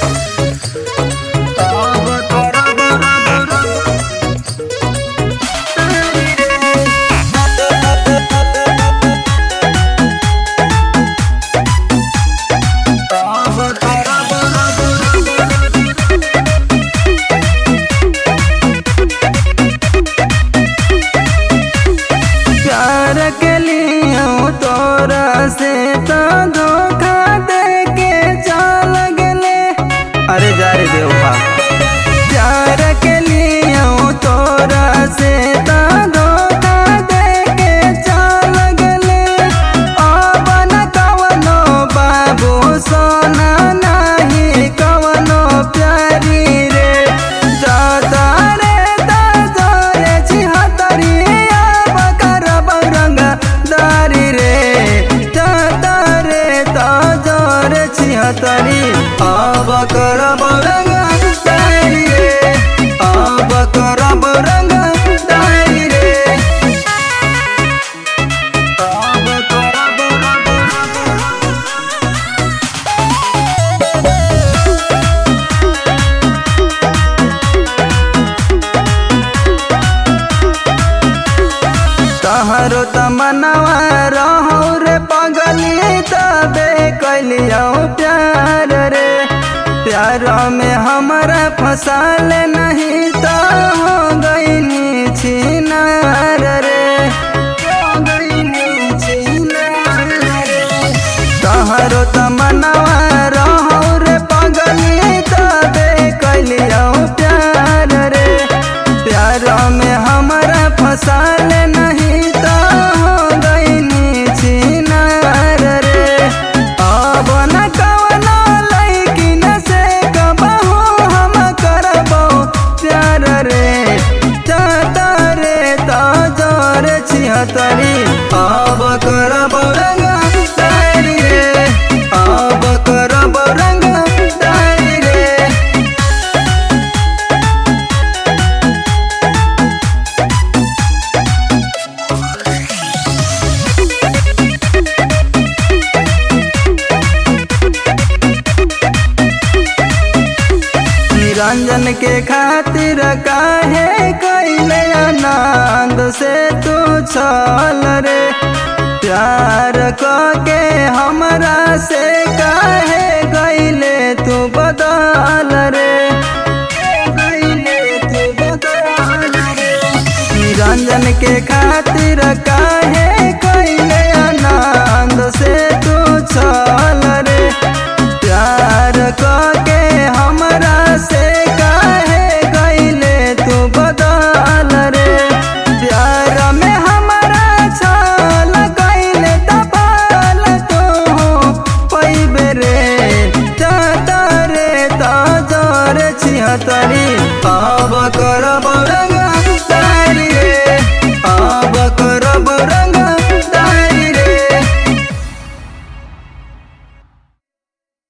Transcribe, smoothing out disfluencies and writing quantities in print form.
से तो धोखा दे के चल गले। अरे जा रे देवा प्यार के लिए तोरा से तो धोखा दे के चल गले। अब न कवनो बाबू सोना नहीं कवनो प्यारी रे जाता रे ताजोरे छिहत्तरी अब करब रंग दारी रे छिहत्तरी अब करब रंग दारी रे अब करब रंग दारी रे अब करब तहरो तमनवा रहौ रे पगली तबे कैलियो प्यार रे। प्यार में हमरा फंसाल नहीं तो हो गईनी छिनार रे हो गईनी छिनार रे। तहरो तमनवा रहौ रे पगली तबे कैलियो प्यार रे। प्यार में हमरा फंसाल नहीं तो हो गईनी छिनार रे। अब न कवनो लइकिन से कबहू हम करबो प्यार रे जाता रे ताजोर छिहत्तरी अब करब रंग दारी रे अब करब रंग दारी रे। निरंजन के खातिर काहे कैले आनंद से तू छल रे। प्यार के हमरा से काहे गईले तू बदल रे गईले तू बदल रे। निरंजन के खातिर काहे कैले आनंद से तू छल रे। प्यार के